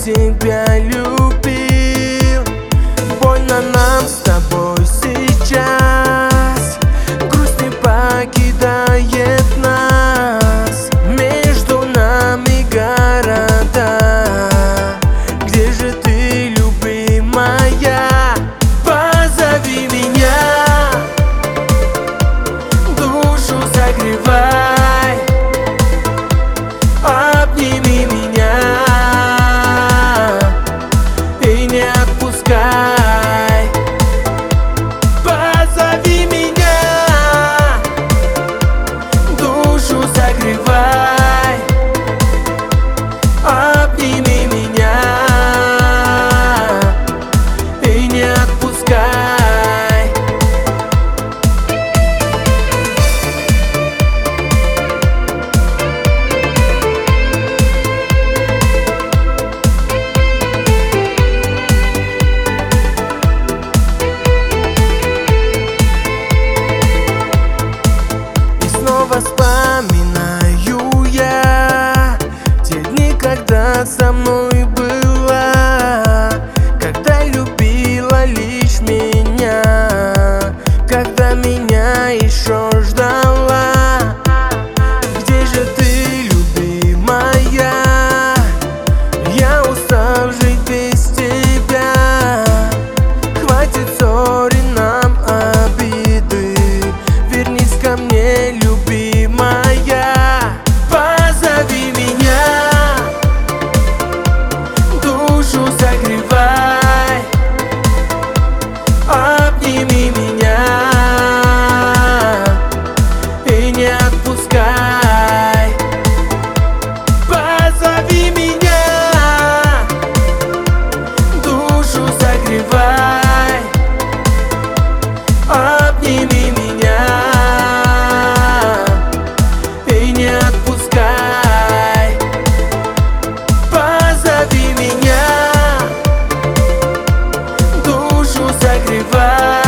тебя любил. Больно нам с тобой сейчас, грусть не покидает нас. Между нами города, где же ты, любимая? Позови меня, душу согревай, обними меня и не отпускай. Позови меня, душу согревай, обними меня и не отпускай. Вспоминаю я те дни, когда со мной была, когда любила лишь меня, когда меня еще ждала. Где же ты, любимая? Я устал жить без тебя. Хватит ссор и нам обиды, вернись ко мне, любимая. Позови меня, душу согревай, обними меня и не отпускай. Позови меня, душу согревай, обними меня и не отпускай. Позови меня, душу согревай.